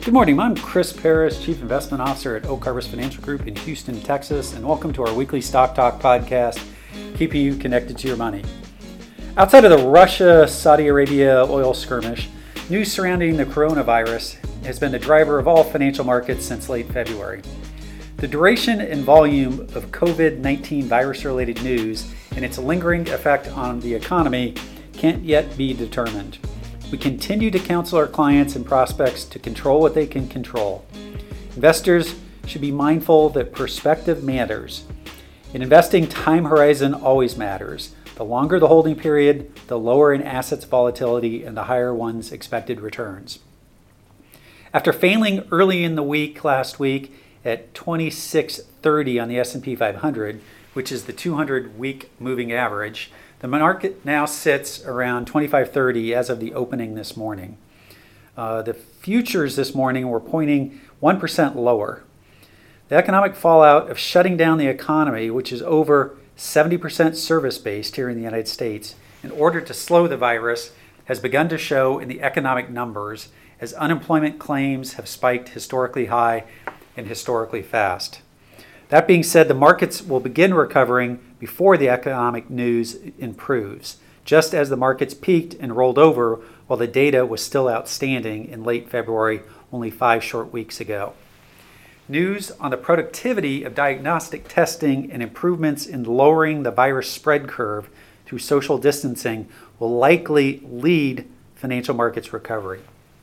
Good morning. I'm Chris Paris, Chief Investment Officer at Oak Harvest Financial Group in Houston, Texas, and welcome to our weekly Stock Talk podcast, keeping you connected to your money. Outside of the Russia-Saudi Arabia oil skirmish, news surrounding the coronavirus has been the driver of all financial markets since late February. The duration and volume of COVID-19 virus-related news and its lingering effect on the economy can't yet be determined. We continue to counsel our clients and prospects to control what they can control. Investors should be mindful that perspective matters. In investing, time horizon always matters. The longer the holding period, the lower an asset's volatility and the higher one's expected returns. After failing early in the week last week at 2630 on the S&P 500, which is the 200-week moving average, the market now sits around 2530 as of the opening this morning. The futures this morning were pointing 1% lower. The economic fallout of shutting down the economy, which is over 70% service-based here in the United States, in order to slow the virus, has begun to show in the economic numbers as unemployment claims have spiked historically high and historically fast. That being said, the markets will begin recovering before the economic news improves, just as the markets peaked and rolled over while the data was still outstanding in late February, only 5 short weeks ago. News on the productivity of diagnostic testing and improvements in lowering the virus spread curve through social distancing will likely lead financial markets recovery.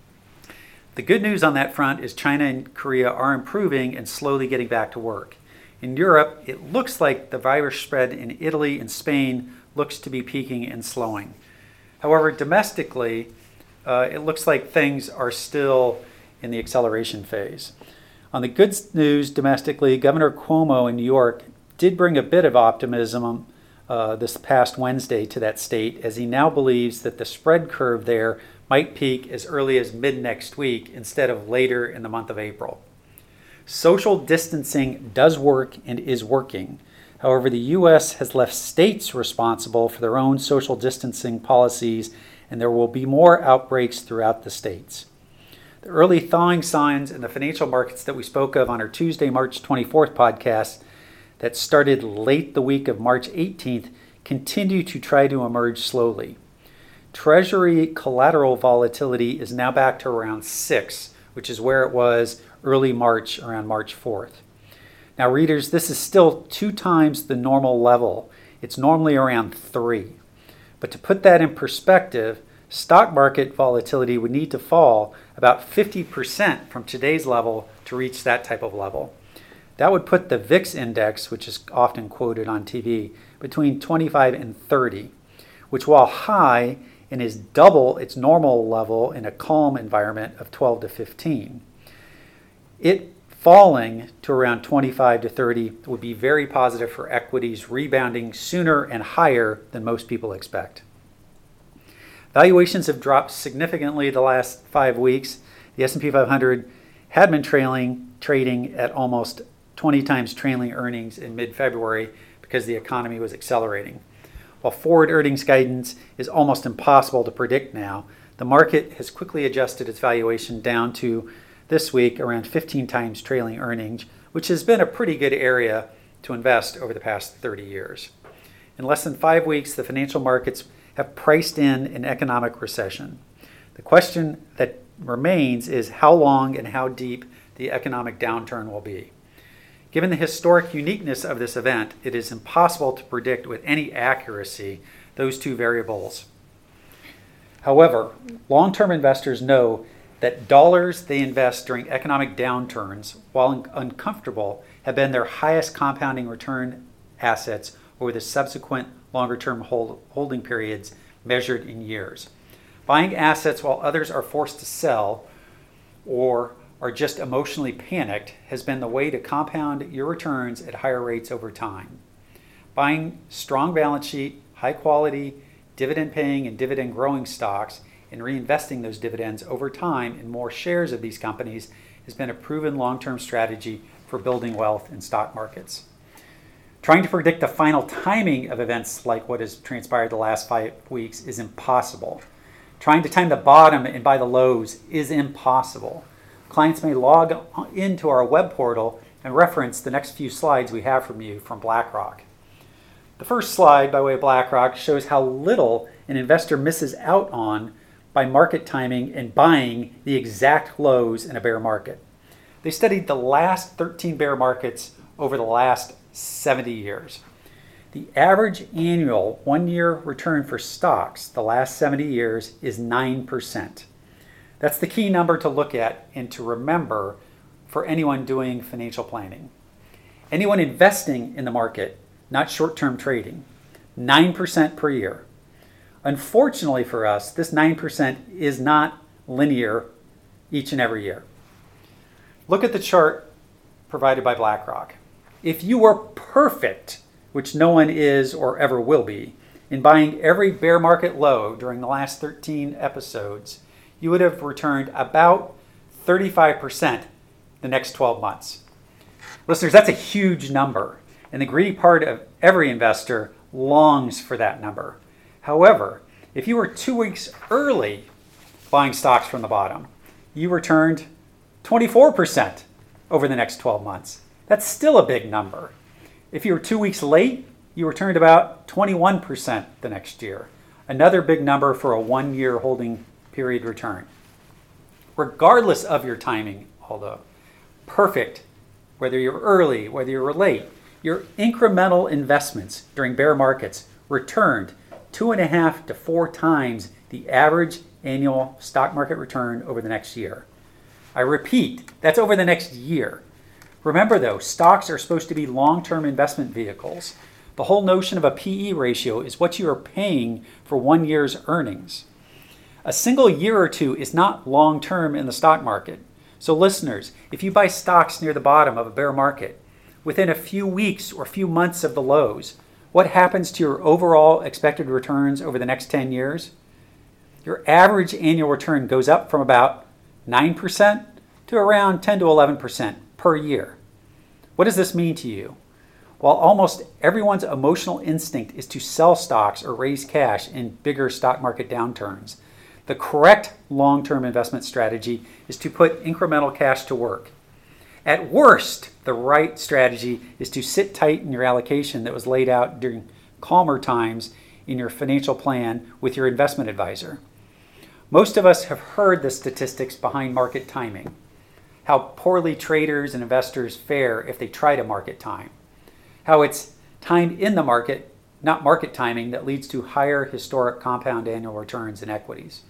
The good news on that front is China and Korea are improving and slowly getting back to work. In Europe, it looks like the virus spread in Italy and Spain looks to be peaking and slowing. However, domestically, it looks like things are still in the acceleration phase. On the good news domestically, Governor Cuomo in New York did bring a bit of optimism this past Wednesday to that state, as he now believes that the spread curve there might peak as early as mid-next week instead of later in the month of April. Social distancing does work and is working. However, the U.S. has left states responsible for their own social distancing policies, and there will be more outbreaks throughout the states. The early thawing signs in the financial markets that we spoke of on our Tuesday, March 24th podcast that started late the week of March 18th continue to try to emerge slowly. Treasury collateral volatility is now back to around 6, which is where it was early March, around March 4th. Now, readers, this is still 2 times the normal level. It's normally around 3. But to put that in perspective, stock market volatility would need to fall about 50% from today's level to reach that type of level. That would put the VIX index, which is often quoted on TV, between 25 and 30, which, while high and is double its normal level in a calm environment of 12 to 15. It falling to around 25 to 30 would be very positive for equities rebounding sooner and higher than most people expect. Valuations have dropped significantly the last 5 weeks. The S&P 500 had been trading at almost 20 times trailing earnings in mid-February because the economy was accelerating. While forward earnings guidance is almost impossible to predict now, the market has quickly adjusted its valuation down to this week around 15 times trailing earnings, which has been a pretty good area to invest over the past 30 years. In less than 5 weeks, the financial markets have priced in an economic recession. The question that remains is how long and how deep the economic downturn will be. Given the historic uniqueness of this event, it is impossible to predict with any accuracy those 2 variables. However, long-term investors know that dollars they invest during economic downturns, while uncomfortable, have been their highest compounding return assets over the subsequent longer-term holding periods measured in years. Buying assets while others are forced to sell or are just emotionally panicked has been the way to compound your returns at higher rates over time. Buying strong balance sheet, high quality, dividend paying and dividend growing stocks and reinvesting those dividends over time in more shares of these companies has been a proven long-term strategy for building wealth in stock markets. Trying to predict the final timing of events like what has transpired the last 5 weeks is impossible. Trying to time the bottom and buy the lows is impossible. clients may log into our web portal and reference the next few slides we have from you from BlackRock. The first slide by way of BlackRock shows how little an investor misses out on by market timing and buying the exact lows in a bear market. They studied the last 13 bear markets over the last 70 years. The average annual one-year return for stocks the last 70 years is 9%. That's the key number to look at and to remember for anyone doing financial planning. Anyone investing in the market, not short-term trading, 9% per year. Unfortunately for us, this 9% is not linear each and every year. Look at the chart provided by BlackRock. If you were perfect, which no one is or ever will be, in buying every bear market low during the last 13 episodes, you would have returned about 35% the next 12 months. Listeners, that's a huge number, and the greedy part of every investor longs for that number. However, if you were 2 weeks early buying stocks from the bottom, you returned 24% over the next 12 months. That's still a big number. If you were 2 weeks late, you returned about 21% the next year. Another big number for a 1-year holding period return. Regardless of your timing, although, perfect, whether you're early, whether you're late, your incremental investments during bear markets returned 2.5 to 4 times the average annual stock market return over the next year. I repeat, that's over the next year. Remember though, stocks are supposed to be long-term investment vehicles. The whole notion of a PE ratio is what you are paying for 1 year's earnings. A single year or two is not long-term in the stock market. So listeners, if you buy stocks near the bottom of a bear market, within a few weeks or few months of the lows, what happens to your overall expected returns over the next 10 years? Your average annual return goes up from about 9% to around 10 to 11% per year. What does this mean to you? While almost everyone's emotional instinct is to sell stocks or raise cash in bigger stock market downturns, the correct long-term investment strategy is to put incremental cash to work. At worst, the right strategy is to sit tight in your allocation that was laid out during calmer times in your financial plan with your investment advisor. Most of us have heard the statistics behind market timing, how poorly traders and investors fare if they try to market time, how it's time in the market, not market timing, that leads to higher historic compound annual returns in equities.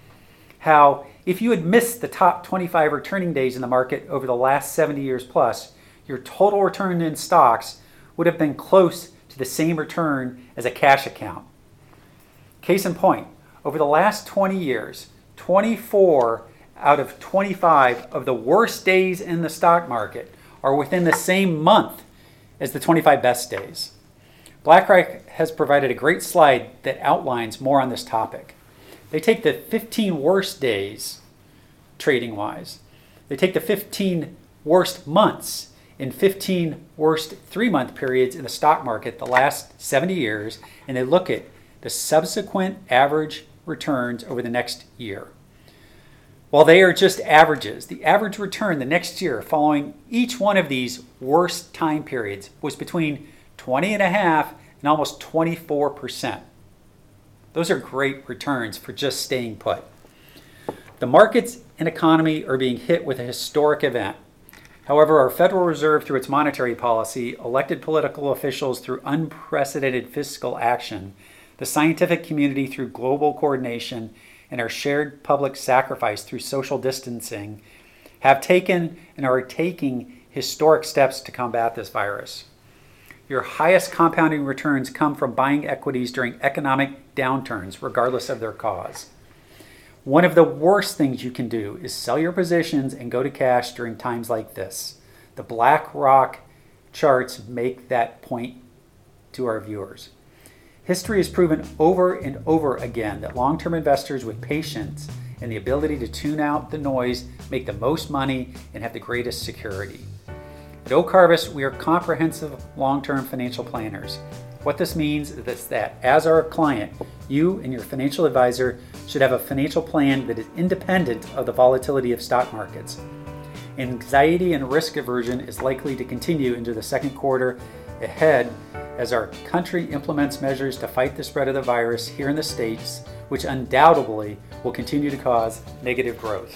How if you had missed the top 25 returning days in the market over the last 70 years plus, your total return in stocks would have been close to the same return as a cash account. Case in point, over the last 20 years, 24 out of 25 of the worst days in the stock market are within the same month as the 25 best days. BlackRock has provided a great slide that outlines more on this topic. They take the 15 worst days, trading-wise. They take the 15 worst months in 15 worst 3-month periods in the stock market the last 70 years, and they look at the subsequent average returns over the next year. While they are just averages, the average return the next year following each one of these worst time periods was between 20.5% and almost 24%. Those are great returns for just staying put. The markets and economy are being hit with a historic event. However, our Federal Reserve, through its monetary policy, elected political officials through unprecedented fiscal action, the scientific community through global coordination, and our shared public sacrifice through social distancing, have taken and are taking historic steps to combat this virus. Your highest compounding returns come from buying equities during economic downturns, regardless of their cause. One of the worst things you can do is sell your positions and go to cash during times like this. The BlackRock charts make that point to our viewers. History has proven over and over again that long-term investors with patience and the ability to tune out the noise make the most money and have the greatest security. At Oak Harvest, we are comprehensive long-term financial planners. What this means is that as our client, you and your financial advisor should have a financial plan that is independent of the volatility of stock markets. Anxiety and risk aversion is likely to continue into the second quarter ahead as our country implements measures to fight the spread of the virus here in the States, which undoubtedly will continue to cause negative growth.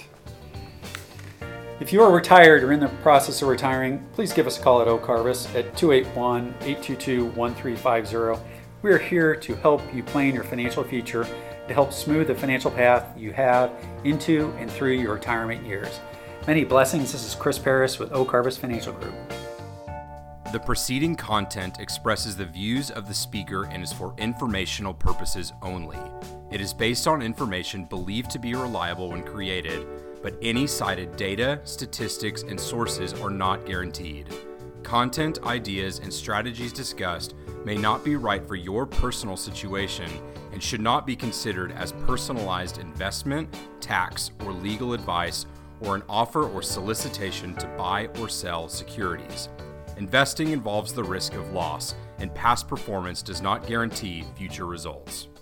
If you are retired or in the process of retiring, please give us a call at Oak Harvest at 281-822-1350. We are here to help you plan your financial future, to help smooth the financial path you have into and through your retirement years. Many blessings. This is Chris Paris with Oak Harvest Financial Group. The preceding content expresses the views of the speaker and is for informational purposes only. It is based on information believed to be reliable when created, but any cited data, statistics, and sources are not guaranteed. Content, ideas, and strategies discussed may not be right for your personal situation and should not be considered as personalized investment, tax, or legal advice, or an offer or solicitation to buy or sell securities. Investing involves the risk of loss, and past performance does not guarantee future results.